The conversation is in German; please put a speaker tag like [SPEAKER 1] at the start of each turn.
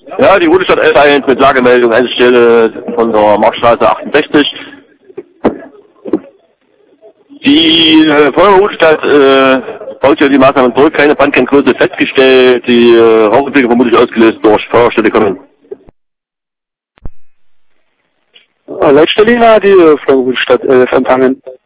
[SPEAKER 1] Ja, die Rudestadt 11 mit Lagemeldung, eine Stelle von der Marktstraße 68. Die Feuerwehr Rudestadt baut ja die Maßnahmen zurück, keine Brandkenngröße festgestellt, die Rauchentwicklung vermutlich ausgelöst durch Feuerstelle kommen.
[SPEAKER 2] Leitstelle, die Feuerwehr Rudestadt 11 empfangen.